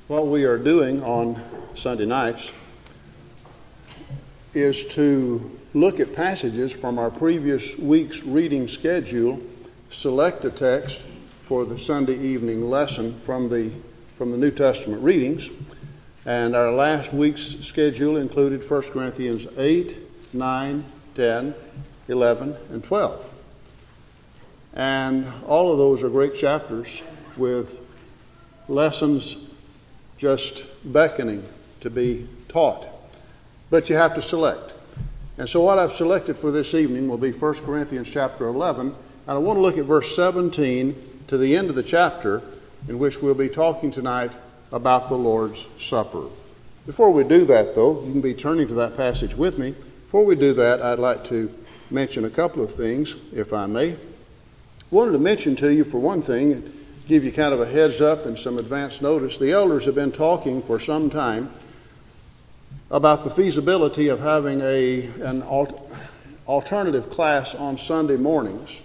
What we are doing on Sunday nights is to look at passages from our previous week's reading schedule, select a text for the Sunday evening lesson from the New Testament readings. And our last week's schedule included 1 Corinthians 8, 9, 10, 11, and 12. And all of those are great chapters with lessons just beckoning to be taught. But you have to select. And so what I've selected for this evening will be 1 Corinthians chapter 11. And I want to look at verse 17 to the end of the chapter, in which we'll be talking tonight about the Lord's Supper. Before we do that, though, you can be turning to that passage with me. Before we do that, I'd like to mention a couple of things, if I may. I wanted to mention to you, for one thing, give you kind of a heads up and some advance notice. The elders have been talking for some time about the feasibility of having an alternative class on Sunday mornings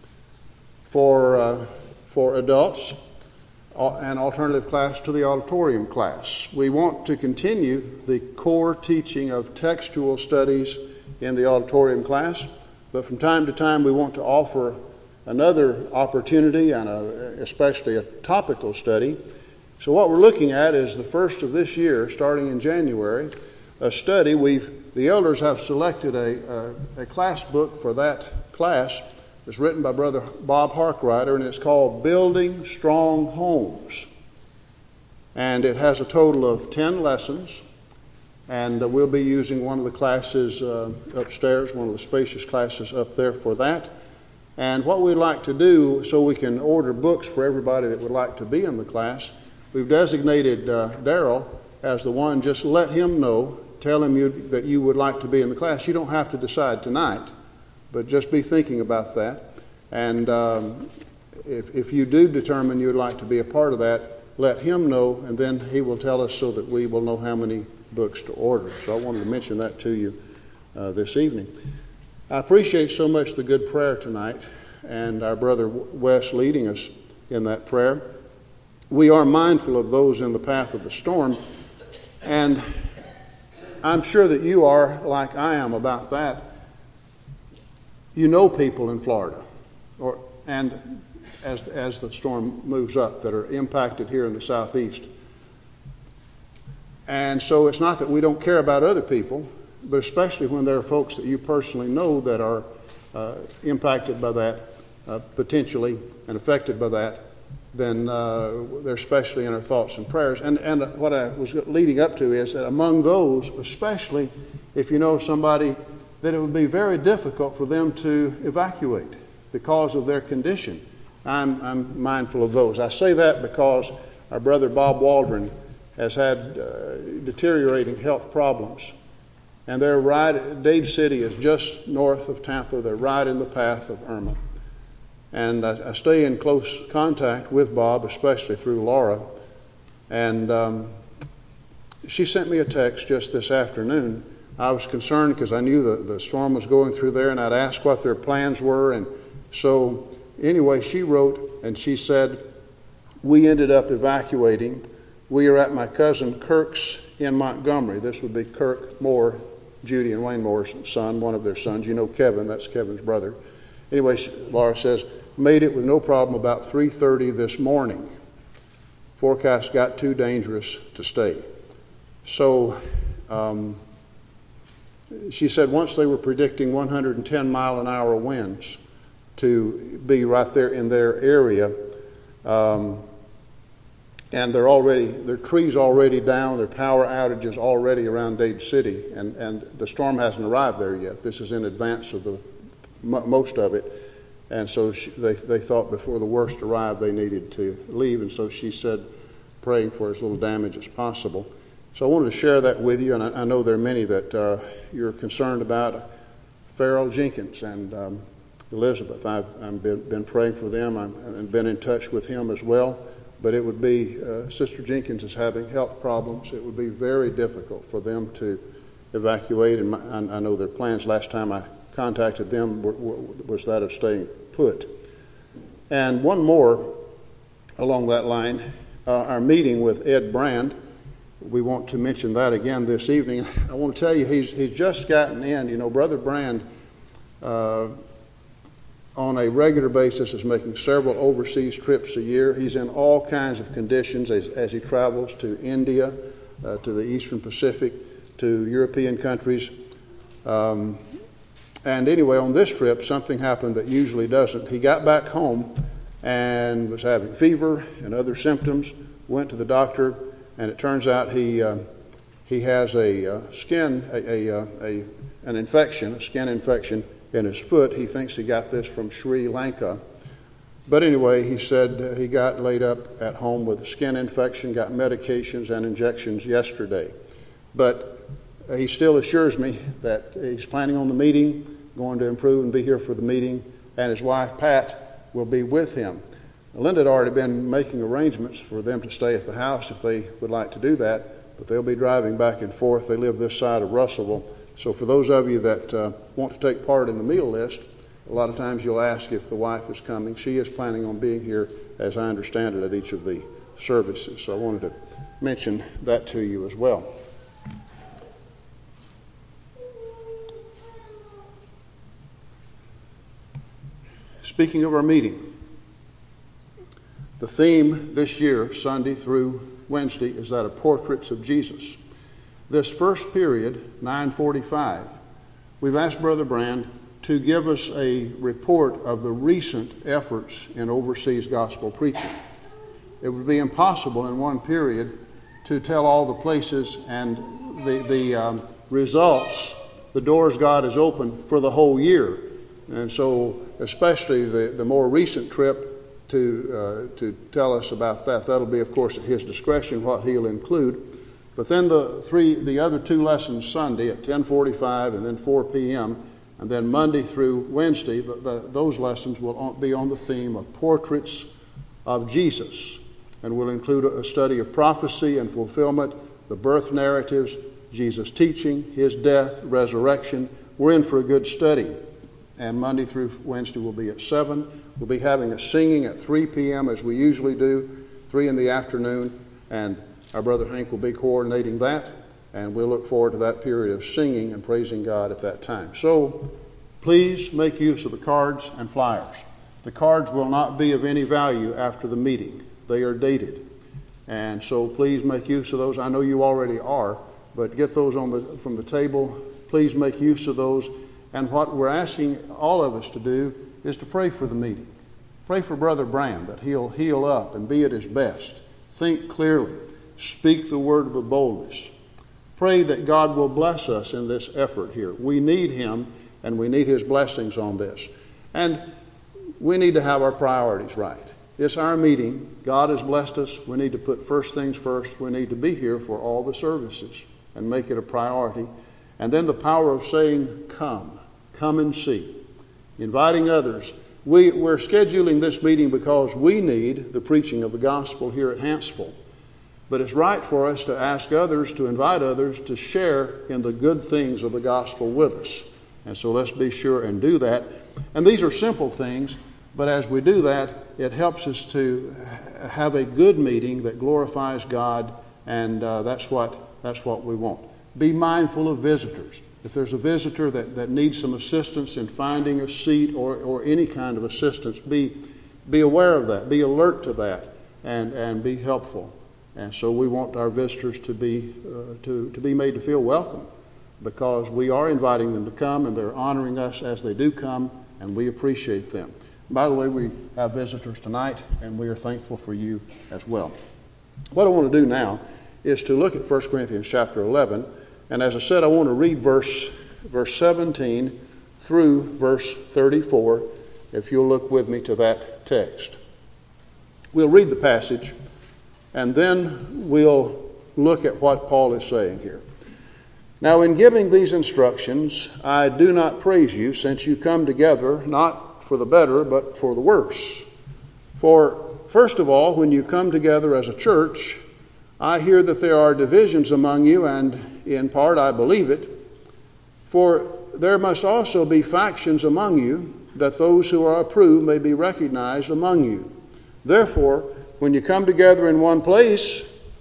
for adults, an alternative class to the auditorium class. We want to continue the core teaching of textual studies in the auditorium class, but from time to time we want to offer another opportunity and especially a topical study. So what we're looking at is the first of this year, starting in January, a study. The elders have selected a class book for that class. It's written by Brother Bob Harkrider, and it's called Building Strong Homes. And it has a total of 10 lessons, and we'll be using one of the classes upstairs, one of the spacious classes up there for that. And what we'd like to do, so we can order books for everybody that would like to be in the class, we've designated Darrell as the one. Just let him know, tell him that you would like to be in the class. You don't have to decide tonight, but just be thinking about that. And if you do determine you'd like to be a part of that, let him know, and then he will tell us so that we will know how many books to order. So I wanted to mention that to you this evening. I appreciate so much the good prayer tonight and our brother Wes leading us in that prayer. We are mindful of those in the path of the storm, and I'm sure that you are like I am about that. You know people in Florida, and as the storm moves up, that are impacted here in the southeast. And so it's not that we don't care about other people, but especially when there are folks that you personally know that are impacted by that, potentially, and affected by that, then they're especially in our thoughts and prayers. And what I was leading up to is that among those, especially if you know somebody that it would be very difficult for them to evacuate because of their condition, I'm mindful of those. I say that because our brother Bob Waldron has had deteriorating health problems. And they're Dade City is just north of Tampa. They're right in the path of Irma. And I stay in close contact with Bob, especially through Laura. And she sent me a text just this afternoon. I was concerned because I knew the storm was going through there, and I'd asked what their plans were. And so anyway, she wrote, and she said, we ended up evacuating. We are at my cousin Kirk's in Montgomery. This would be Kirk Moore, Judy and Wayne Moore's son, one of their sons. You know Kevin, that's Kevin's brother. Anyway, Laura says, made it with no problem about 3:30 this morning. Forecast got too dangerous to stay. So she said once they were predicting 110 mile an hour winds to be right there in their area, and their trees already down, their power outages already around Dade City, and the storm hasn't arrived there yet. This is in advance of most of it, and so they thought before the worst arrived they needed to leave, and so she said, praying for as little damage as possible. So I wanted to share that with you, and I know there are many that you're concerned about. Farrell Jenkins and Elizabeth, I've been praying for them. I've been in touch with him as well. But it would be, Sister Jenkins is having health problems. It would be very difficult for them to evacuate. And I know their plans last time I contacted them was that of staying put. And one more along that line. our meeting with Ed Brand. We want to mention that again this evening. I want to tell you, he's just gotten in. You know, Brother Brand, on a regular basis, is making several overseas trips a year. He's in all kinds of conditions as he travels to India, to the Eastern Pacific, to European countries. And anyway, on this trip, something happened that usually doesn't. He got back home and was having fever and other symptoms, went to the doctor, and it turns out he has a skin infection in his foot. He thinks he got this from Sri Lanka. But anyway, he said he got laid up at home with a skin infection, got medications and injections yesterday. But he still assures me that he's planning on the meeting, going to improve and be here for the meeting, and his wife, Pat, will be with him. Linda had already been making arrangements for them to stay at the house if they would like to do that, but they'll be driving back and forth. They live this side of Russellville. So for those of you that want to take part in the meal list, a lot of times you'll ask if the wife is coming. She is planning on being here, as I understand it, at each of the services. So I wanted to mention that to you as well. Speaking of our meeting, the theme this year, Sunday through Wednesday, is that of Portraits of Jesus. This first period, 9:45, we've asked Brother Brand to give us a report of the recent efforts in overseas gospel preaching. It would be impossible in one period to tell all the places and the results, the doors God has opened for the whole year. And so especially the more recent trip to tell us about that. That'll be, of course, at his discretion what he'll include. But then the other two lessons Sunday at 10:45 and then 4 p.m., and then Monday through Wednesday, those lessons will be on the theme of Portraits of Jesus, and will include a study of prophecy and fulfillment, the birth narratives, Jesus' teaching, his death, resurrection. We're in for a good study. And Monday through Wednesday will be at 7. We'll be having a singing at 3 p.m. as we usually do, 3 in the afternoon, and our brother Hank will be coordinating that, and we'll look forward to that period of singing and praising God at that time. So please make use of the cards and flyers. The cards will not be of any value after the meeting. They are dated. And so please make use of those. I know you already are, but get those from the table. Please make use of those. And what we're asking all of us to do is to pray for the meeting. Pray for Brother Brand that he'll heal up and be at his best. Think clearly. Speak the word with boldness. Pray that God will bless us in this effort here. We need him, and we need his blessings on this. And we need to have our priorities right. It's our meeting. God has blessed us. We need to put first things first. We need to be here for all the services and make it a priority. And then the power of saying, come and see. Inviting others. We're scheduling this meeting because we need the preaching of the gospel here at Hanceville. But it's right for us to ask others, to invite others to share in the good things of the gospel with us. And so let's be sure and do that. And these are simple things, but as we do that, it helps us to have a good meeting that glorifies God, and that's what we want. Be mindful of visitors. If there's a visitor that needs some assistance in finding a seat or any kind of assistance, be aware of that, be alert to that, and be helpful. And so we want our visitors to be made to feel welcome, because we are inviting them to come, and they're honoring us as they do come, and we appreciate them. By the way, we have visitors tonight, and we are thankful for you as well. What I want to do now is to look at 1 Corinthians chapter 11. And as I said, I want to read verse 17 through verse 34, if you'll look with me to that text. We'll read the passage, and then we'll look at what Paul is saying here. Now, in giving these instructions, I do not praise you, since you come together, not for the better, but for the worse. For, first of all, when you come together as a church, I hear that there are divisions among you, and in part I believe it. For there must also be factions among you, that those who are approved may be recognized among you. Therefore, when you come together in one place,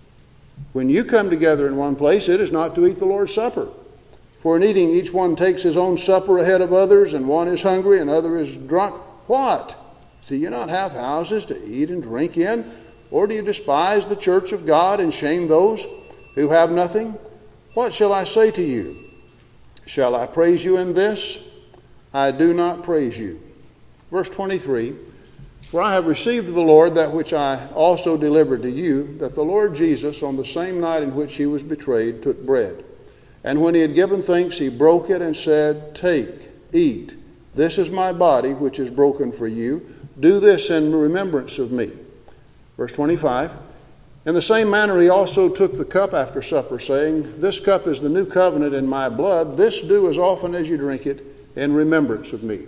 it is not to eat the Lord's Supper. For in eating, each one takes his own supper ahead of others, and one is hungry, and other is drunk. What? Do you not have houses to eat and drink in? Or do you despise the church of God and shame those who have nothing? What shall I say to you? Shall I praise you in this? I do not praise you. Verse 23, for I have received of the Lord that which I also delivered to you, that the Lord Jesus, on the same night in which he was betrayed, took bread. And when he had given thanks, he broke it and said, Take, eat. This is my body, which is broken for you. Do this in remembrance of me. Verse 25, in the same manner he also took the cup after supper, saying, This cup is the new covenant in my blood. This do as often as you drink it in remembrance of me.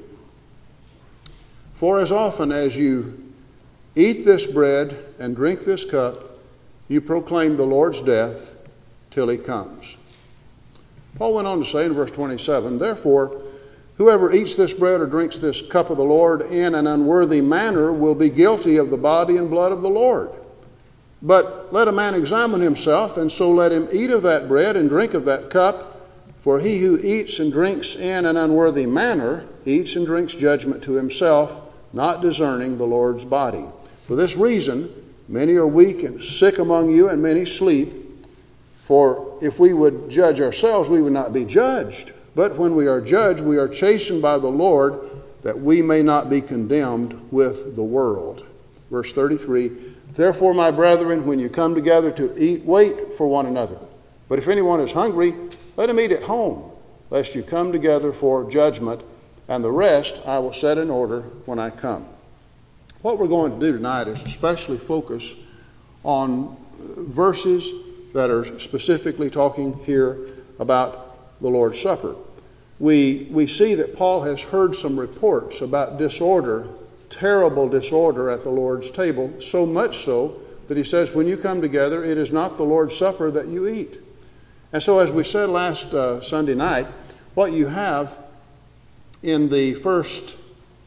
For as often as you eat this bread and drink this cup, you proclaim the Lord's death till he comes. Paul went on to say in verse 27, Therefore, whoever eats this bread or drinks this cup of the Lord in an unworthy manner will be guilty of the body and blood of the Lord. But let a man examine himself, and so let him eat of that bread and drink of that cup. For he who eats and drinks in an unworthy manner eats and drinks judgment to himself, not discerning the Lord's body. For this reason, many are weak and sick among you, and many sleep. For if we would judge ourselves, we would not be judged. But when we are judged, we are chastened by the Lord, that we may not be condemned with the world. Verse 33, Therefore, my brethren, when you come together to eat, wait for one another. But if anyone is hungry, let him eat at home, lest you come together for judgment, and the rest I will set in order when I come. What we're going to do tonight is especially focus on verses that are specifically talking here about the Lord's Supper. We see that Paul has heard some reports about disorder, terrible disorder at the Lord's table, so much so that he says, when you come together, it is not the Lord's Supper that you eat. And so as we said last Sunday night, what you have in the first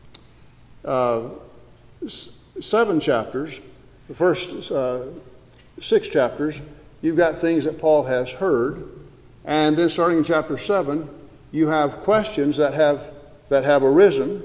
7 chapters, the first 6 chapters, you've got things that Paul has heard. And then starting in chapter 7, you have questions that have arisen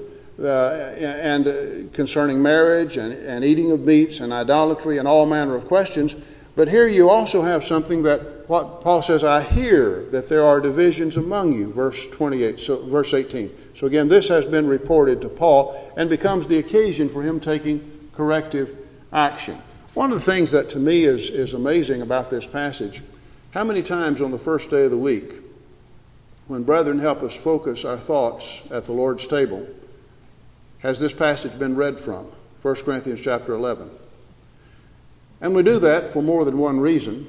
and concerning marriage and eating of meats and idolatry and all manner of questions. But here you also have something that what Paul says, I hear that there are divisions among you, verse 28, so verse 18. So again, this has been reported to Paul and becomes the occasion for him taking corrective action. One of the things that to me is amazing about this passage, how many times on the first day of the week, when brethren help us focus our thoughts at the Lord's table, has this passage been read from? 1 Corinthians chapter 11. And we do that for more than one reason.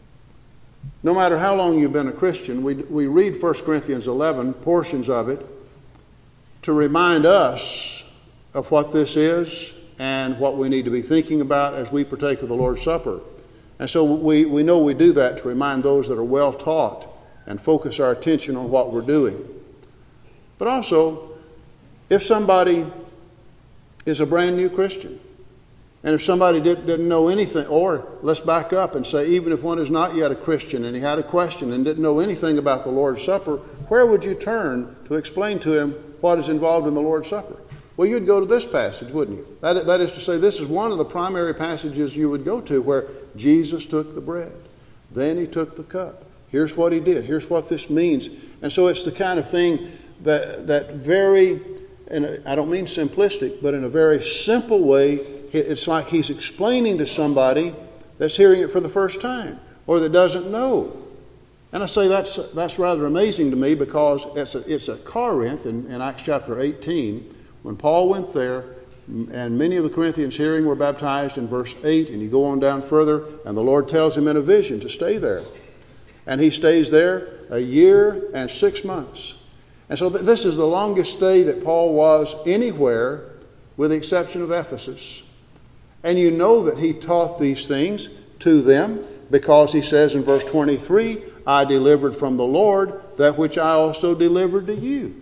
No matter how long you've been a Christian, we read 1 Corinthians 11, portions of it, to remind us of what this is and what we need to be thinking about as we partake of the Lord's Supper. And so we know we do that to remind those that are well taught and focus our attention on what we're doing. But also, if somebody is a brand new Christian, and if somebody didn't know anything, or let's back up and say, even if one is not yet a Christian and he had a question and didn't know anything about the Lord's Supper, where would you turn to explain to him what is involved in the Lord's Supper? Well, you'd go to this passage, wouldn't you? That is to say, this is one of the primary passages you would go to where Jesus took the bread. Then he took the cup. Here's what he did. Here's what this means. And so it's the kind of thing that very, and I don't mean simplistic, but in a very simple way, it's like he's explaining to somebody that's hearing it for the first time or that doesn't know. And I say that's rather amazing to me because it's at Corinth in Acts chapter 18 when Paul went there and many of the Corinthians hearing were baptized in verse 8, and you go on down further and the Lord tells him in a vision to stay there. And he stays there a year and 6 months. And so this is the longest stay that Paul was anywhere with the exception of Ephesus. And you know that he taught these things to them because he says in verse 23, I delivered from the Lord that which I also delivered to you.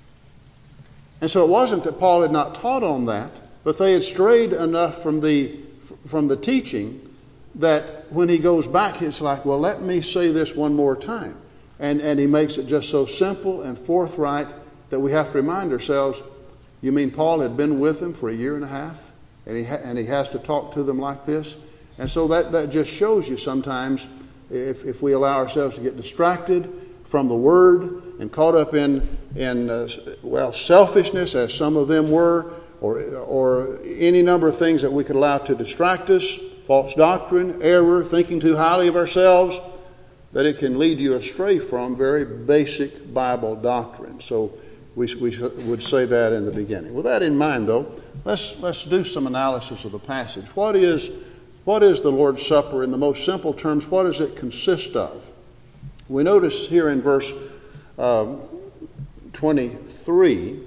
And so it wasn't that Paul had not taught on that, but they had strayed enough from the from the teaching that when he goes back, it's like, well, let me say this one more time. And he makes it just so simple and forthright that we have to remind ourselves, you mean Paul had been with them for a year and a half? And he has to talk to them like this? And so that just shows you sometimes if we allow ourselves to get distracted from the Word and caught up in selfishness, as some of them were, or any number of things that we could allow to distract us, false doctrine, error, thinking too highly of ourselves, that it can lead you astray from very basic Bible doctrine. So we would say that in the beginning. With that in mind, though, let's do some analysis of the passage. What is the Lord's Supper in the most simple terms? What does it consist of? We notice here in verse 23,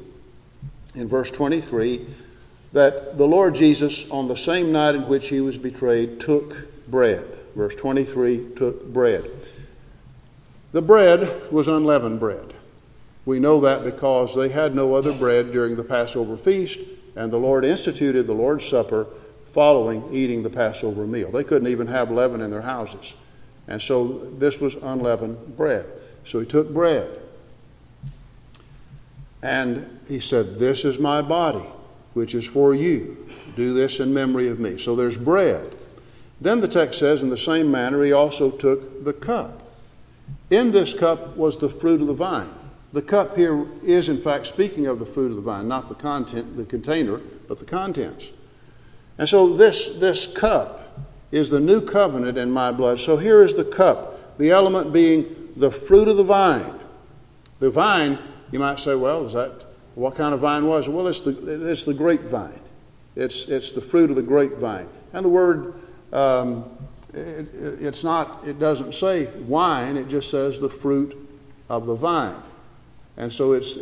that the Lord Jesus, on the same night in which he was betrayed, took bread. Verse 23, took bread. The bread was unleavened bread. We know that because they had no other bread during the Passover feast, and the Lord instituted the Lord's Supper following eating the Passover meal. They couldn't even have leaven in their houses. And so this was unleavened bread. So he took bread. And he said, "This is my body, which is for you. Do this in memory of me." So there's bread. Then the text says, in the same manner, he also took the cup. In this cup was the fruit of the vine. The cup here is, in fact, speaking of the fruit of the vine, not the content, the container, but the contents. And so this cup is the new covenant in my blood. So here is the cup, the element being the fruit of the vine. The vine, you might say, well, what kind of vine was it? Well, it's the grapevine. It's the fruit of the grapevine. And the word, it doesn't say wine, it just says the fruit of the vine. And so it's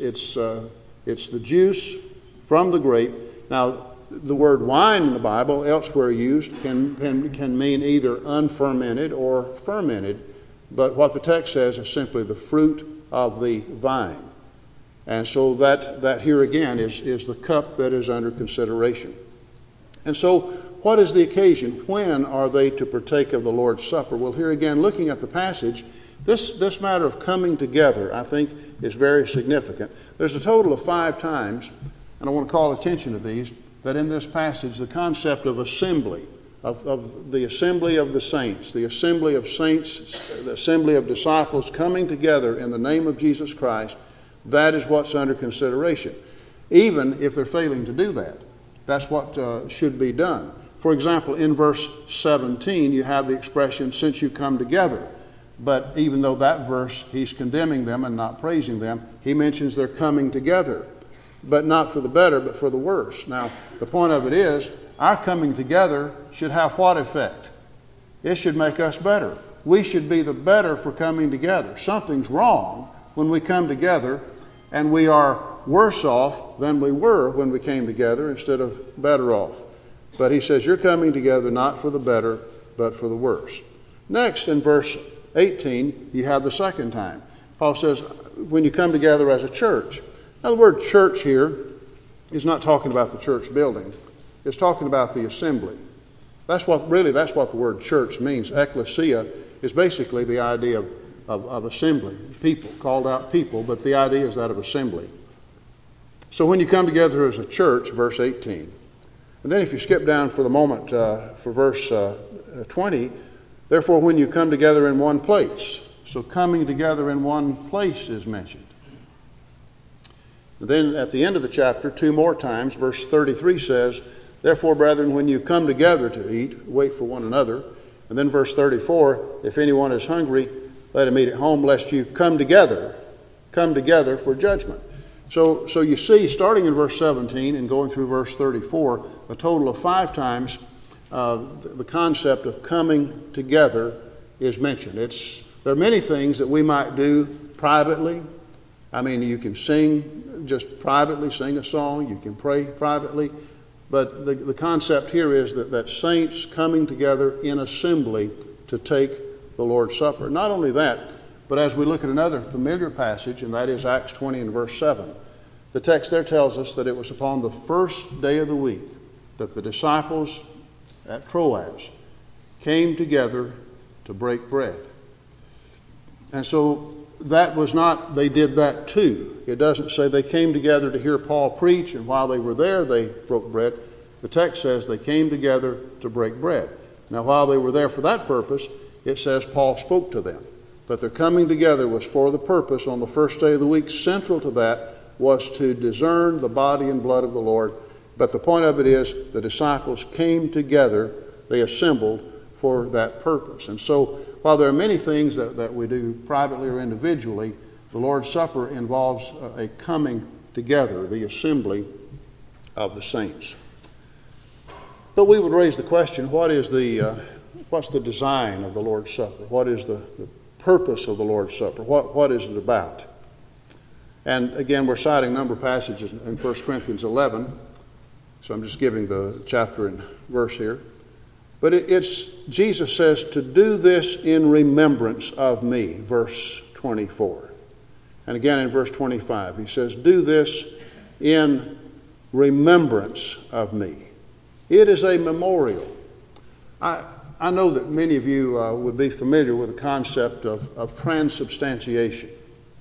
the juice from the grape. Now, the word wine in the Bible, elsewhere used, can mean either unfermented or fermented. But what the text says is simply the fruit of the vine. And so that here again is the cup that is under consideration. And so what is the occasion? When are they to partake of the Lord's Supper? Well, here again, looking at the passage, this matter of coming together, I think, is very significant. There's a total of 5 times, and I want to call attention to these, that in this passage the concept of assembly, of the assembly of the saints, the assembly of saints, the assembly of disciples coming together in the name of Jesus Christ, that is what's under consideration. Even if they're failing to do that, that's what should be done. For example, in verse 17, you have the expression, "since you come together." But even though that verse, he's condemning them and not praising them, he mentions they're coming together. But not for the better, but for the worse. Now, the point of it is, our coming together should have what effect? It should make us better. We should be the better for coming together. Something's wrong when we come together and we are worse off than we were when we came together instead of better off. But he says, you're coming together not for the better, but for the worse. Next, in verse 18, you have the second time. Paul says, when you come together as a church. Now, the word church here is not talking about the church building. It's talking about the assembly. That's what the word church means. Ecclesia is basically the idea of assembly, people, called out people, but the idea is that of assembly. So when you come together as a church, verse 18, and then if you skip down for the moment for verse 20, therefore when you come together in one place. So coming together in one place is mentioned. And then at the end of the chapter, 2 more times, verse 33 says, therefore, brethren, when you come together to eat, wait for one another. And then verse 34, if anyone is hungry, let him eat at home, lest you come together for judgment. So you see, starting in verse 17 and going through verse 34, a total of 5 times the concept of coming together is mentioned. There are many things that we might do privately. I mean, you can sing, just privately sing a song. You can pray privately. But the concept here is that saints coming together in assembly to take the Lord's Supper. Not only that, but as we look at another familiar passage, and that is Acts 20 and verse 7, the text there tells us that it was upon the first day of the week that the disciples at Troas came together to break bread. And so that was not, they did that too. It doesn't say they came together to hear Paul preach, and while they were there, they broke bread. The text says they came together to break bread. Now, while they were there for that purpose, it says Paul spoke to them. But their coming together was for the purpose on the first day of the week. Central to that was to discern the body and blood of the Lord. But the point of it is the disciples came together, they assembled for that purpose. And so while there are many things that we do privately or individually, the Lord's Supper involves a coming together, the assembly of the saints. But we would raise the question, what's the design of the Lord's Supper? What is the purpose of the Lord's Supper? What is it about? And again, we're citing a number of passages in 1 Corinthians 11, so I'm just giving the chapter and verse here. But Jesus says, to do this in remembrance of me, verse 24. And again in verse 25, he says, do this in remembrance of me. It is a memorial. I know that many of you would be familiar with the concept of transubstantiation.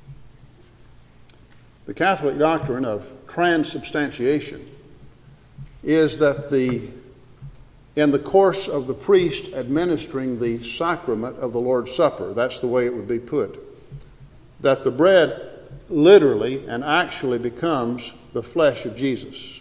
The Catholic doctrine of transubstantiation is that in the course of the priest administering the sacrament of the Lord's Supper, that's the way it would be put, that the bread literally and actually becomes the flesh of Jesus.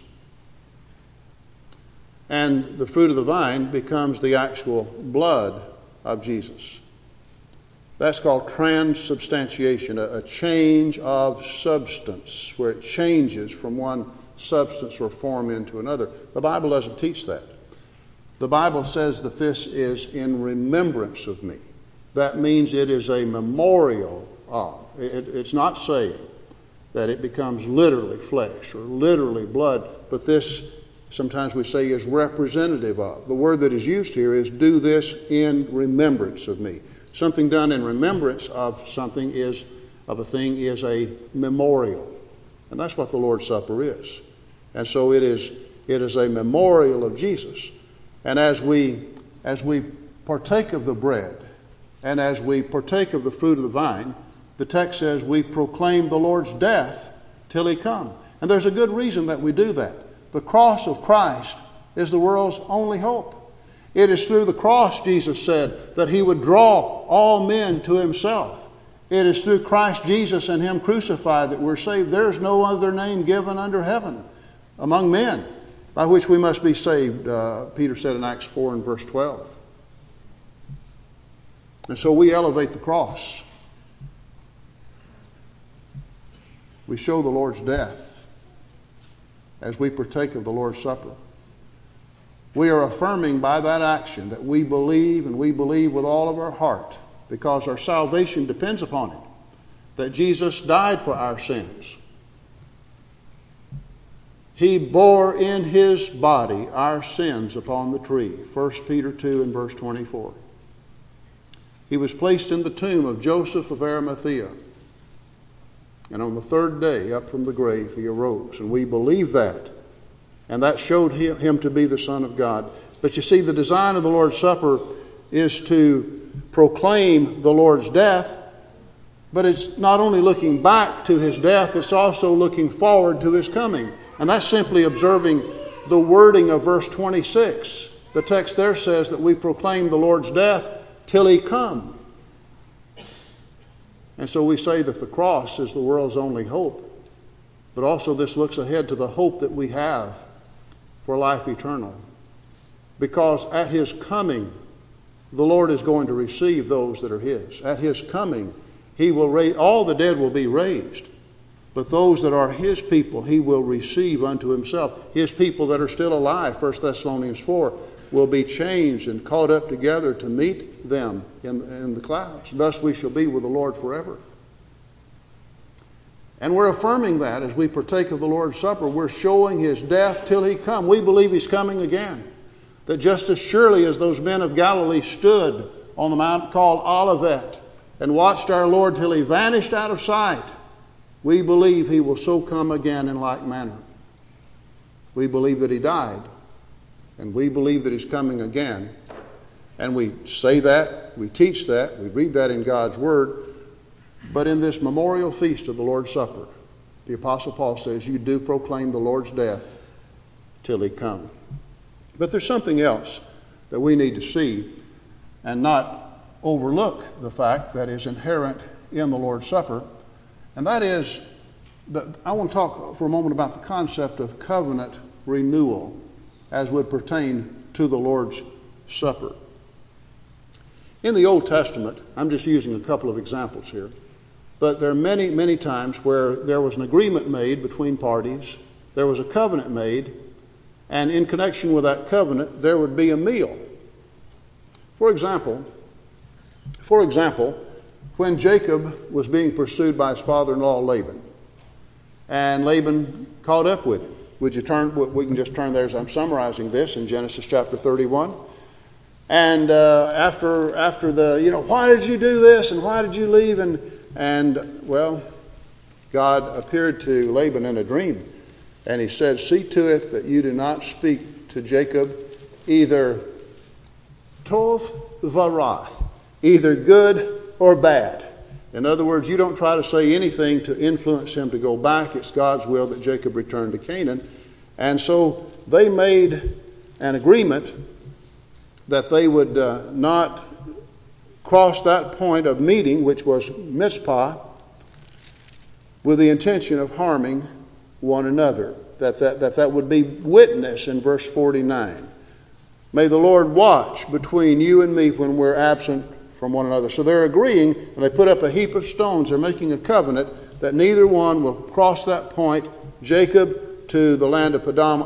And the fruit of the vine becomes the actual blood of Jesus. That's called transubstantiation, a change of substance, where it changes from one substance or form into another. The Bible doesn't teach that. The Bible says that this is in remembrance of me. That means it is a memorial of. It's not saying that it becomes literally flesh or literally blood, but this, sometimes we say, is representative of. The word that is used here is do this in remembrance of me. Something done in remembrance of something is a memorial. And that's what the Lord's Supper is. And so it is a memorial of Jesus. And as we partake of the bread and as we partake of the fruit of the vine, the text says we proclaim the Lord's death till he come. And there's a good reason that we do that. The cross of Christ is the world's only hope. It is through the cross, Jesus said, that he would draw all men to himself. It is through Christ Jesus and him crucified that we're saved. There is no other name given under heaven among men by which we must be saved, Peter said in Acts 4 and verse 12. And so we elevate the cross. We show the Lord's death as we partake of the Lord's Supper. We are affirming by that action that we believe, and we believe with all of our heart, because our salvation depends upon it, that Jesus died for our sins. He bore in his body our sins upon the tree. 1 Peter 2 and verse 24. He was placed in the tomb of Joseph of Arimathea. And on the third day, up from the grave, he arose. And we believe that. And that showed him to be the Son of God. But you see, the design of the Lord's Supper is to proclaim the Lord's death. But it's not only looking back to his death, it's also looking forward to his coming. And that's simply observing the wording of verse 26. The text there says that we proclaim the Lord's death till he come. And so we say that the cross is the world's only hope. But also this looks ahead to the hope that we have for life eternal. Because at his coming, the Lord is going to receive those that are his. At his coming, he will raise, all the dead will be raised. But those that are his people, he will receive unto himself. His people that are still alive, 1 Thessalonians 4, will be changed and caught up together to meet them in the clouds. Thus we shall be with the Lord forever. And we're affirming that as we partake of the Lord's Supper. We're showing his death till he come. We believe he's coming again. That just as surely as those men of Galilee stood on the mount called Olivet and watched our Lord till he vanished out of sight, we believe he will so come again in like manner. We believe that he died and we believe that He's coming again. And we say that, we teach that, we read that in God's Word. But in this memorial feast of the Lord's Supper, the Apostle Paul says, you do proclaim the Lord's death till He come. But there's something else that we need to see and not overlook the fact that is inherent in the Lord's Supper. And that is, I want to talk for a moment about the concept of covenant renewal as would pertain to the Lord's Supper. In the Old Testament, I'm just using a couple of examples here, but there are many, many times where there was an agreement made between parties, there was a covenant made, and in connection with that covenant, there would be a meal. For example, when Jacob was being pursued by his father-in-law Laban, and Laban caught up with him. We can just turn there as I'm summarizing this in Genesis chapter 31. And after the, why did you do this and why did you leave? And well, God appeared to Laban in a dream. And He said, see to it that you do not speak to Jacob either tov v'ra, either good or bad. In other words, you don't try to say anything to influence him to go back. It's God's will that Jacob return to Canaan. And so they made an agreement that they would not cross that point of meeting, which was Mizpah, with the intention of harming one another. That would be witness in verse 49. May the Lord watch between you and me when we're absent from one another. So they're agreeing, and they put up a heap of stones. They're making a covenant that neither one will cross that point, Jacob to the land of Padan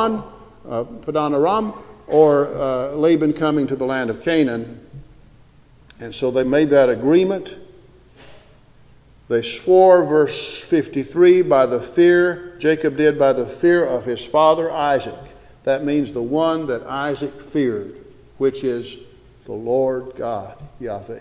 Aram, or Laban coming to the land of Canaan. And so they made that agreement. They swore, verse 53, by the fear, Jacob did by the fear of his father Isaac. That means the one that Isaac feared, which is the Lord God, Yahweh.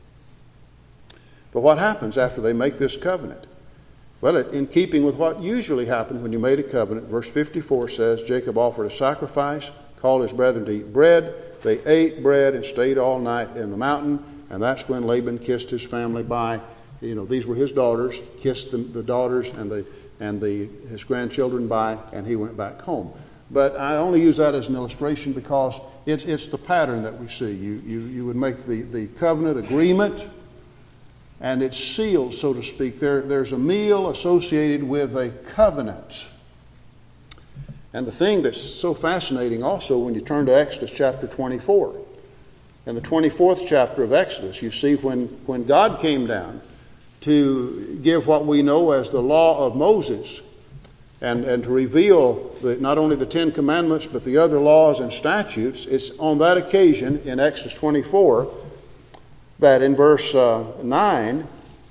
But what happens after they make this covenant? Well, in keeping with what usually happened when you made a covenant, verse 54 says, Jacob offered a sacrifice, called his brethren to eat bread. They ate bread and stayed all night in the mountain, and that's when Laban kissed his family by, these were his daughters, kissed the daughters and his grandchildren by, and he went back home. But I only use that as an illustration because it's the pattern that we see. You would make the covenant agreement, and it's sealed, so to speak. There's a meal associated with a covenant. And the thing that's so fascinating also when you turn to Exodus chapter 24. In the 24th chapter of Exodus, you see when God came down to give what we know as the law of Moses, and to reveal not only the Ten Commandments, but the other laws and statutes, it's on that occasion in Exodus 24 that in verse 9,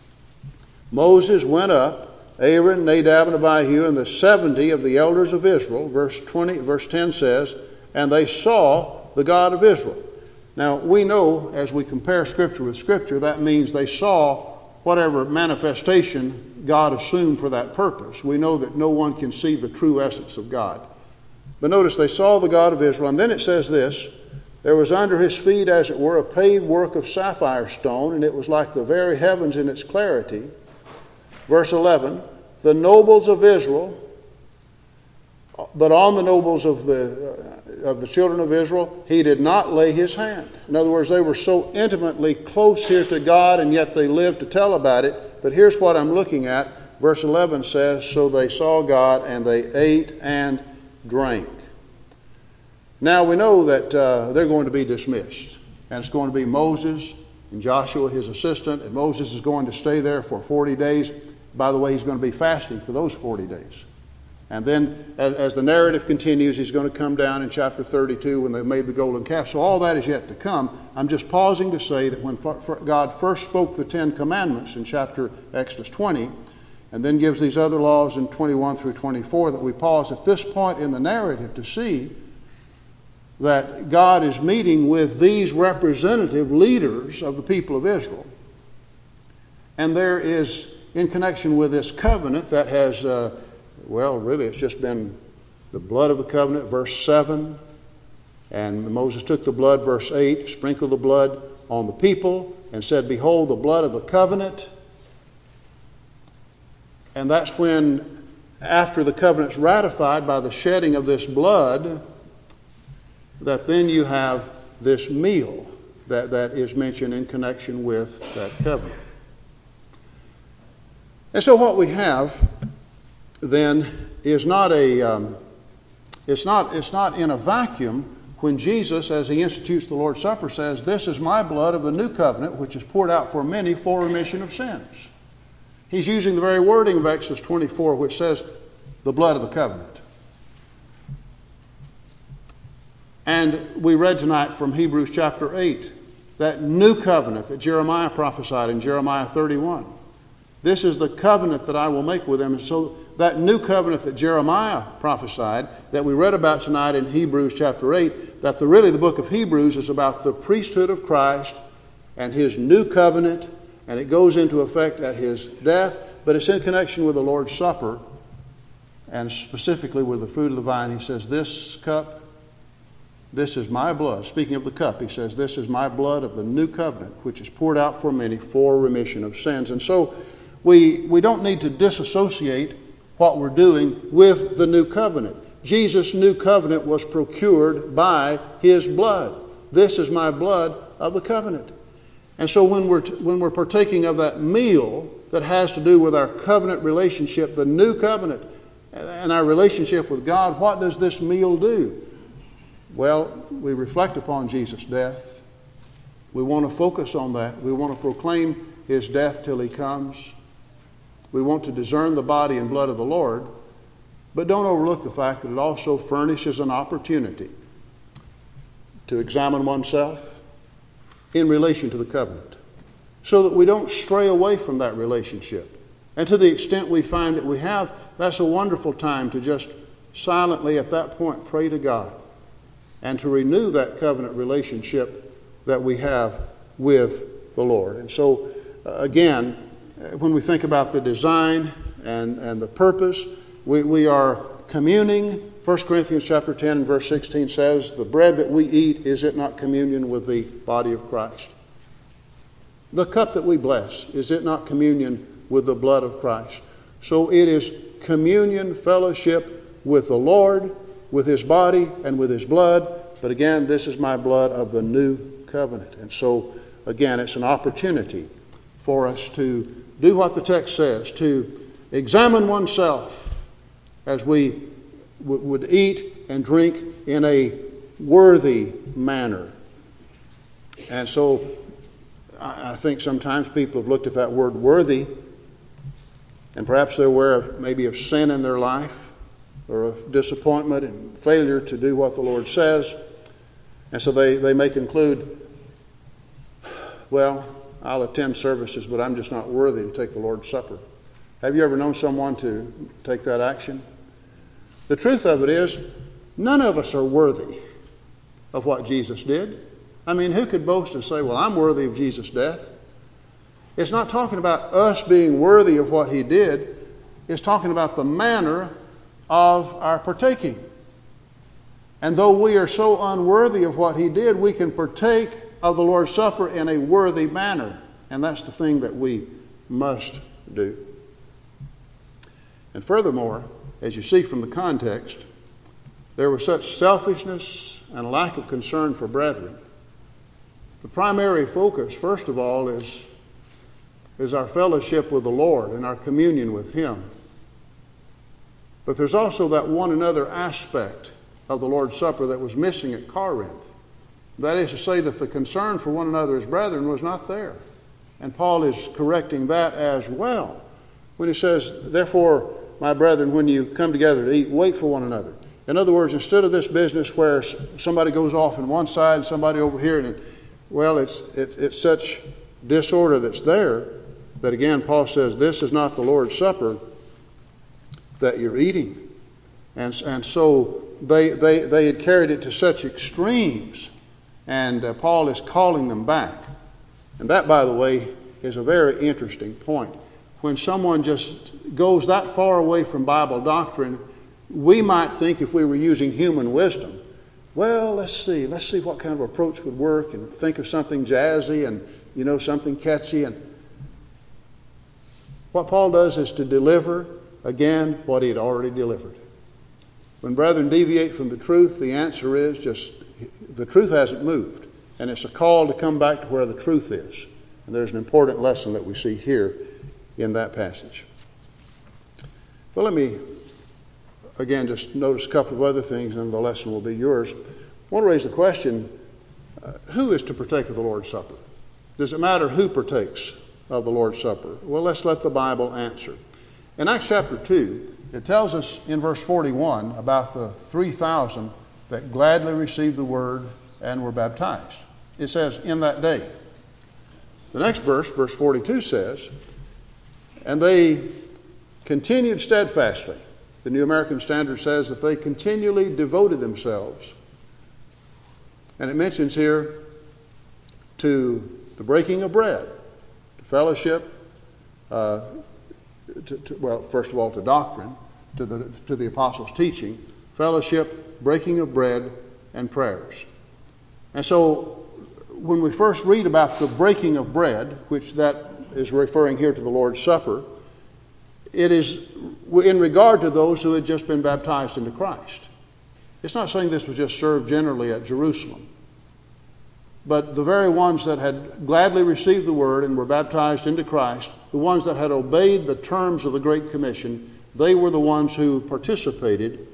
Moses went up, Aaron, Nadab, and Abihu, and the 70 of the elders of Israel. Verse 10 says, and they saw the God of Israel. Now, we know as we compare Scripture with Scripture, that means they saw whatever manifestation God assumed for that purpose. We know that no one can see the true essence of God. But notice, they saw the God of Israel, and then it says this, there was under his feet, as it were, a paved work of sapphire stone, and it was like the very heavens in its clarity. Verse 11, the nobles of Israel, but on the nobles of the children of Israel, he did not lay his hand. In other words, they were so intimately close here to God, and yet they lived to tell about it. But here's what I'm looking at. Verse 11 says, so they saw God, and they ate and drank. Now we know that they're going to be dismissed. And it's going to be Moses and Joshua, his assistant, and Moses is going to stay there for 40 days. By the way, he's going to be fasting for those 40 days. And then as the narrative continues, he's going to come down in chapter 32 when they made the golden calf. So all that is yet to come. I'm just pausing to say that when God first spoke the Ten Commandments in chapter Exodus 20, and then gives these other laws in 21 through 24, that we pause at this point in the narrative to see that God is meeting with these representative leaders of the people of Israel. And there is, in connection with this covenant that has, really it's just been the blood of the covenant, verse 7, And Moses took the blood, verse 8, sprinkled the blood on the people and said, "Behold, the blood of the covenant." And that's when, after the covenant's ratified by the shedding of this blood, that then you have this meal that is mentioned in connection with that covenant. And so what we have then is not it's not in a vacuum when Jesus, as he institutes the Lord's Supper, says, "This is my blood of the new covenant, which is poured out for many for remission of sins." He's using the very wording of Exodus 24, which says, "the blood of the covenant." And we read tonight from Hebrews chapter 8, that new covenant that Jeremiah prophesied in Jeremiah 31. "This is the covenant that I will make with them." And so that new covenant that Jeremiah prophesied, that we read about tonight in Hebrews chapter 8, that really the book of Hebrews is about the priesthood of Christ and his new covenant, and it goes into effect at his death, but it's in connection with the Lord's Supper, and specifically with the fruit of the vine. He says, "This cup, this is my blood." Speaking of the cup, he says, "This is my blood of the new covenant, which is poured out for many for remission of sins." And so we don't need to disassociate what we're doing with the new covenant. Jesus' new covenant was procured by his blood. "This is my blood of the covenant." And so when we're partaking of that meal that has to do with our covenant relationship, the new covenant, and our relationship with God, what does this meal do? Well, we reflect upon Jesus' death. We want to focus on that. We want to proclaim his death till he comes. We want to discern the body and blood of the Lord. But don't overlook the fact that it also furnishes an opportunity to examine oneself in relation to the covenant, so that we don't stray away from that relationship. And to the extent we find that we have, that's a wonderful time to just silently at that point pray to God and to renew that covenant relationship that we have with the Lord. And so, again, when we think about the design and the purpose, we are communing. 1 Corinthians chapter 10 and verse 16 says, "The bread that we eat, is it not communion with the body of Christ? The cup that we bless, is it not communion with the blood of Christ?" So it is communion, fellowship with the Lord, with his body and with his blood. But again, this is my blood of the new covenant. And so, again, it's an opportunity for us to do what the text says, to examine oneself as we would eat and drink in a worthy manner. And so I think sometimes people have looked at that word worthy, and perhaps they're aware of maybe of sin in their life, or of disappointment and failure to do what the Lord says. And so they may conclude, well, I'll attend services, but I'm just not worthy to take the Lord's Supper. Have you ever known someone to take that action? The truth of it is, none of us are worthy of what Jesus did. I mean, who could boast and say, well, I'm worthy of Jesus' death? It's not talking about us being worthy of what he did. It's talking about the manner of our partaking. And though we are so unworthy of what he did, we can partake of the Lord's Supper in a worthy manner. And that's the thing that we must do. And furthermore, as you see from the context, there was such selfishness and a lack of concern for brethren. The primary focus, first of all, is our fellowship with the Lord and our communion with him. But there's also that one another aspect of the Lord's Supper that was missing at Corinth. That is to say that the concern for one another as brethren was not there. And Paul is correcting that as well when he says, therefore, my brethren, when you come together to eat, wait for one another. In other words, instead of this business where somebody goes off on one side and somebody over here, and it's such disorder that's there that, again, Paul says, this is not the Lord's Supper that you're eating. And so they had carried it to such extremes, and Paul is calling them back. And that, by the way, is a very interesting point. When someone just goes that far away from Bible doctrine, we might think, if we were using human wisdom, well, let's see what kind of approach would work, and think of something jazzy and, something catchy. And what Paul does is to deliver, again, what he had already delivered. When brethren deviate from the truth, the answer is just, the truth hasn't moved. And it's a call to come back to where the truth is. And there's an important lesson that we see here in that passage. Well, let me, again, just notice a couple of other things, and the lesson will be yours. I want to raise the question, who is to partake of the Lord's Supper? Does it matter who partakes of the Lord's Supper? Well, let's let the Bible answer. In Acts chapter 2, it tells us in verse 41 about the 3,000 that gladly received the word and were baptized. It says, in that day. The next verse, verse 42 says, and they continued steadfastly. The New American Standard says that they continually devoted themselves. And it mentions here to the breaking of bread, to fellowship, first of all, to doctrine, to the apostles' teaching, fellowship, breaking of bread, and prayers. And so, when we first read about the breaking of bread, which that is referring here to the Lord's Supper, it is in regard to those who had just been baptized into Christ. It's not saying this was just served generally at Jerusalem, but the very ones that had gladly received the word and were baptized into Christ, the ones that had obeyed the terms of the Great Commission, they were the ones who participated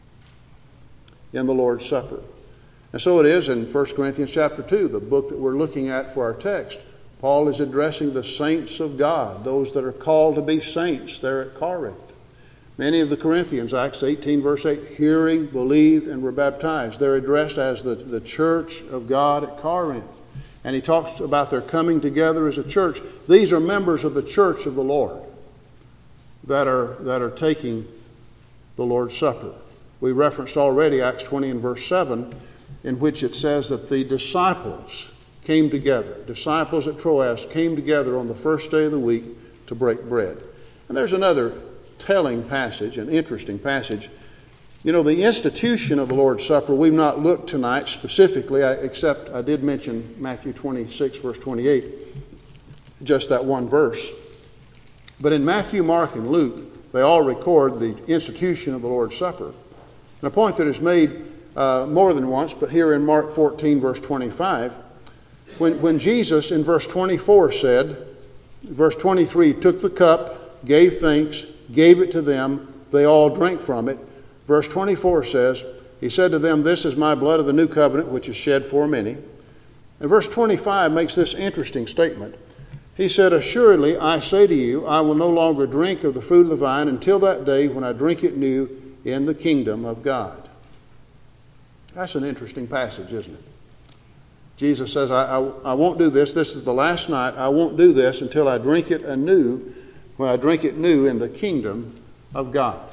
in the Lord's Supper. And so it is in 1 Corinthians chapter 2, the book that we're looking at for our text. Paul is addressing the saints of God, those that are called to be saints there at Corinth. Many of the Corinthians, Acts 18, verse 8, hearing, believed, and were baptized. They're addressed as the church of God at Corinth. And he talks about their coming together as a church. These are members of the church of the Lord that are taking the Lord's Supper. We referenced already Acts 20 and verse 7, in which it says that the disciples came together. Disciples at Troas came together on the first day of the week to break bread. And there's another telling passage, an interesting passage. The institution of the Lord's Supper, we've not looked tonight specifically, except I did mention Matthew 26, verse 28, just that one verse. But in Matthew, Mark, and Luke, they all record the institution of the Lord's Supper. And a point that is made more than once, but here in Mark 14, verse 25, when Jesus in verse 24 said, verse 23, took the cup, gave thanks, gave it to them, they all drank from it. Verse 24 says, he said to them, this is my blood of the new covenant, which is shed for many. And verse 25 makes this interesting statement. He said, assuredly, I say to you, I will no longer drink of the fruit of the vine until that day when I drink it new in the kingdom of God. That's an interesting passage, isn't it? Jesus says, I won't do this. This is the last night. I won't do this until I drink it anew, when I drink it new in the kingdom of God.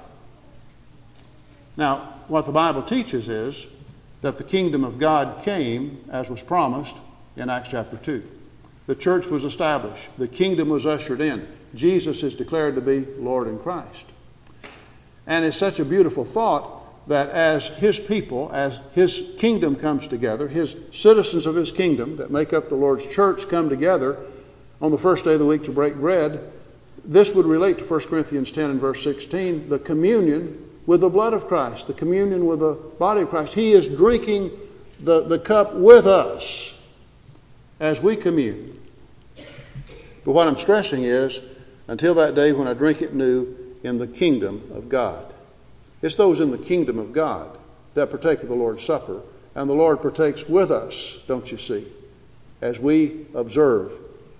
Now, what the Bible teaches is that the kingdom of God came, as was promised, in Acts chapter 2. The church was established. The kingdom was ushered in. Jesus is declared to be Lord in Christ. And it's such a beautiful thought that as His people, as His kingdom comes together, His citizens of His kingdom that make up the Lord's church come together on the first day of the week to break bread, this would relate to 1 Corinthians 10 and verse 16, the communion with the blood of Christ, the communion with the body of Christ. He is drinking the cup with us as we commune. But what I'm stressing is, until that day when I drink it new in the kingdom of God. It's those in the kingdom of God that partake of the Lord's Supper, and the Lord partakes with us, don't you see, as we observe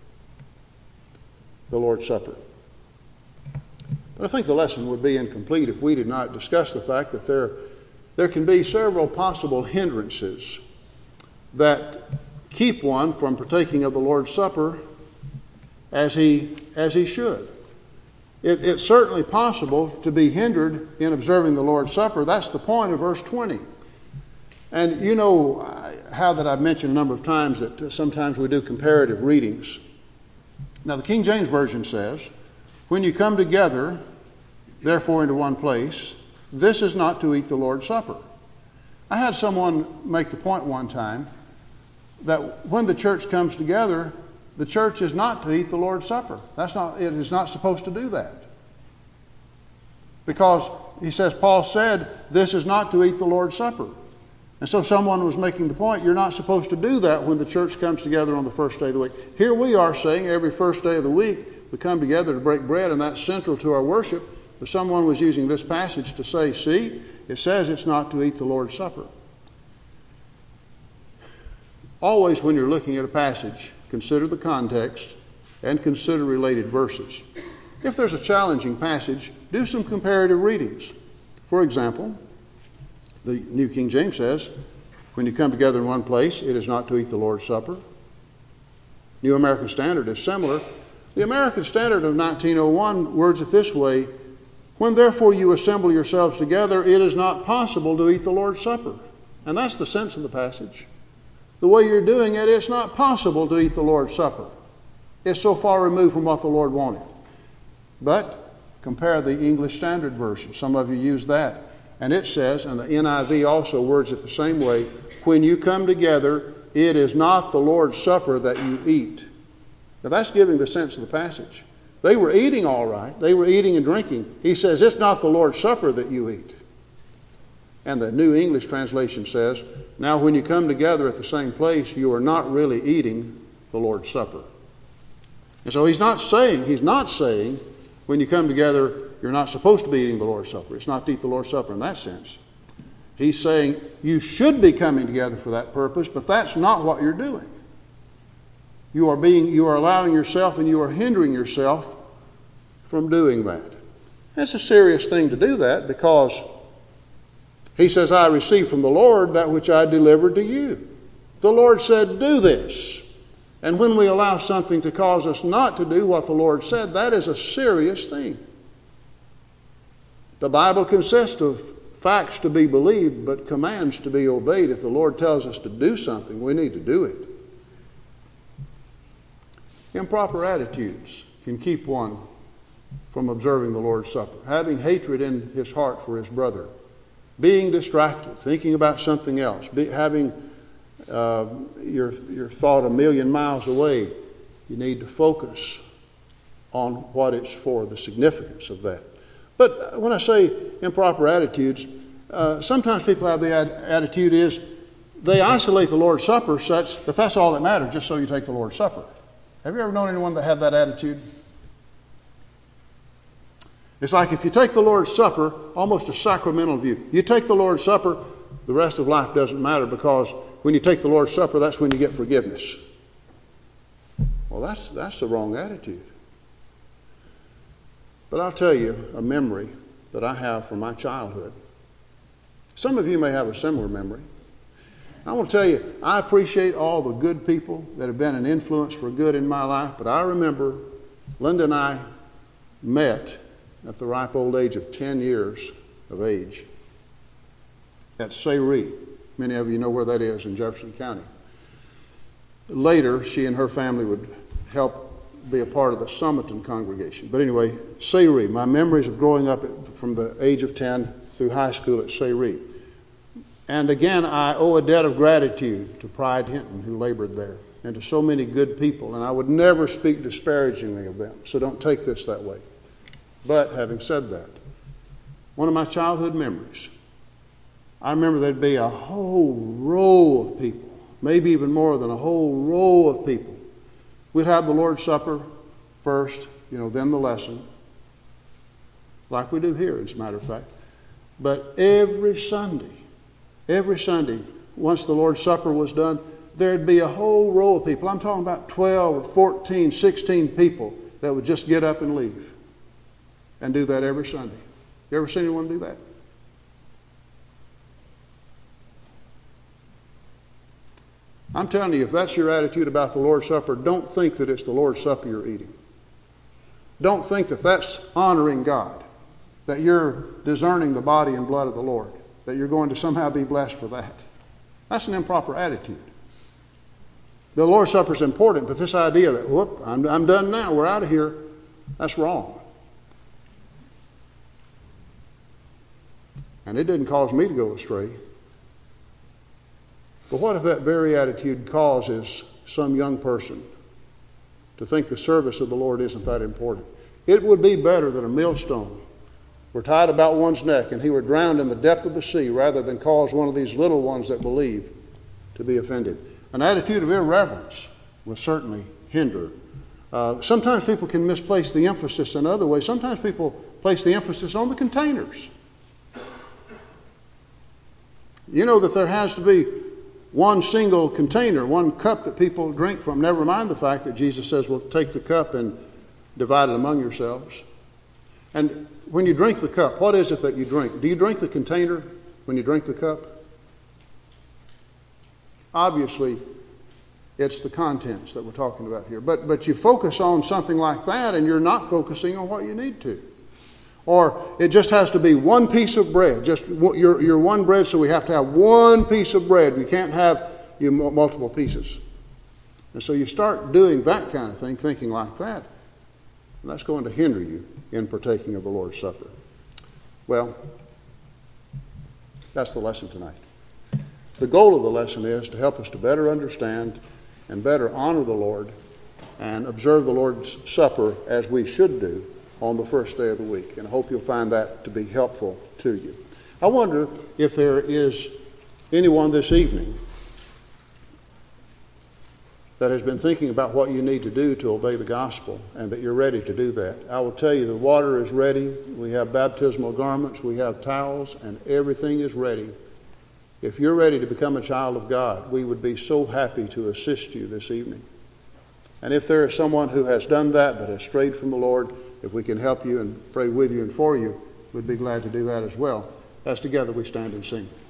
the Lord's Supper. But I think the lesson would be incomplete if we did not discuss the fact that there can be several possible hindrances that keep one from partaking of the Lord's Supper as he should. It's certainly possible to be hindered in observing the Lord's Supper. That's the point of verse 20. And you know how that I've mentioned a number of times that sometimes we do comparative readings. Now the King James Version says, when you come together, therefore into one place, this is not to eat the Lord's Supper. I had someone make the point one time that when the church comes together, the church is not to eat the Lord's Supper. It is not supposed to do that. Because he says, Paul said, this is not to eat the Lord's Supper. And so someone was making the point, you're not supposed to do that when the church comes together on the first day of the week. Here we are saying every first day of the week we come together to break bread, and that's central to our worship. But someone was using this passage to say, see, it says it's not to eat the Lord's Supper. Always when you're looking at a passage, consider the context and consider related verses. If there's a challenging passage, do some comparative readings. For example, the New King James says, when you come together in one place, it is not to eat the Lord's Supper. New American Standard is similar. The American Standard of 1901 words it this way, when therefore you assemble yourselves together, it is not possible to eat the Lord's Supper. And that's the sense of the passage. The way you're doing it, it's not possible to eat the Lord's Supper. It's so far removed from what the Lord wanted. But compare the English Standard Version. Some of you use that. And it says, and the NIV also words it the same way, when you come together, it is not the Lord's Supper that you eat. Now that's giving the sense of the passage. They were eating all right. They were eating and drinking. He says, it's not the Lord's Supper that you eat. And the New English translation says, now when you come together at the same place, you are not really eating the Lord's Supper. And so he's not saying when you come together, you're not supposed to be eating the Lord's Supper. It's not to eat the Lord's Supper in that sense. He's saying you should be coming together for that purpose, but that's not what you're doing. You are allowing yourself and you are hindering yourself from doing that. It's a serious thing to do that because he says, I received from the Lord that which I delivered to you. The Lord said, do this. And when we allow something to cause us not to do what the Lord said, that is a serious thing. The Bible consists of facts to be believed, but commands to be obeyed. If the Lord tells us to do something, we need to do it. Improper attitudes can keep one from observing the Lord's Supper. Having hatred in his heart for his brother. Being distracted, thinking about something else. Having your thought a million miles away. You need to focus on what it's for, the significance of that. But when I say improper attitudes, sometimes people have the attitude is they isolate the Lord's Supper such that that's all that matters, just so you take the Lord's Supper. Have you ever known anyone that had that attitude? It's like if you take the Lord's Supper, almost a sacramental view. You take the Lord's Supper, the rest of life doesn't matter because when you take the Lord's Supper, that's when you get forgiveness. Well, that's the wrong attitude. But I'll tell you a memory that I have from my childhood. Some of you may have a similar memory. I want to tell you, I appreciate all the good people that have been an influence for good in my life, but I remember Linda and I met at the ripe old age of 10 years of age at Sayre. Many of you know where that is in Jefferson County. Later, she and her family would help be a part of the Summerton congregation. But anyway, Sayre, my memories of growing up from the age of 10 through high school at Sayre. And again, I owe a debt of gratitude to Pride Hinton, who labored there, and to so many good people. And I would never speak disparagingly of them, so don't take this that way. But having said that, one of my childhood memories, I remember there'd be a whole row of people, maybe even more than a whole row of people. We'd have the Lord's Supper first, then the lesson, like we do here, as a matter of fact. But every Sunday, once the Lord's Supper was done, there'd be a whole row of people. I'm talking about 12 or 14, 16 people that would just get up and leave and do that every Sunday. You ever seen anyone do that? I'm telling you, if that's your attitude about the Lord's Supper, don't think that it's the Lord's Supper you're eating. Don't think that that's honoring God, that you're discerning the body and blood of the Lord, that you're going to somehow be blessed for that. That's an improper attitude. The Lord's Supper is important, but this idea that, whoop, I'm done now, we're out of here, that's wrong. And it didn't cause me to go astray. But what if that very attitude causes some young person to think the service of the Lord isn't that important? It would be better that a millstone were tied about one's neck and he were drowned in the depth of the sea rather than cause one of these little ones that believe to be offended. An attitude of irreverence will certainly hinder. Sometimes people can misplace the emphasis in other ways. Sometimes people place the emphasis on the containers. You know that there has to be one single container, one cup that people drink from. Never mind the fact that Jesus says, well, take the cup and divide it among yourselves. And when you drink the cup, what is it that you drink? Do you drink the container when you drink the cup? Obviously, it's the contents that we're talking about here. But you focus on something like that and you're not focusing on what you need to. Or it just has to be one piece of bread, just your one bread, so we have to have one piece of bread. We can't have multiple pieces. And so you start doing that kind of thing, thinking like that, and that's going to hinder you in partaking of the Lord's Supper. Well, that's the lesson tonight. The goal of the lesson is to help us to better understand and better honor the Lord and observe the Lord's Supper as we should do on the first day of the week. And I hope you'll find that to be helpful to you. I wonder if there is anyone this evening that has been thinking about what you need to do to obey the gospel and that you're ready to do that. I will tell you the water is ready. We have baptismal garments. We have towels, and everything is ready. If you're ready to become a child of God, we would be so happy to assist you this evening. And if there is someone who has done that but has strayed from the Lord, if we can help you and pray with you and for you, we'd be glad to do that as well. As together we stand and sing.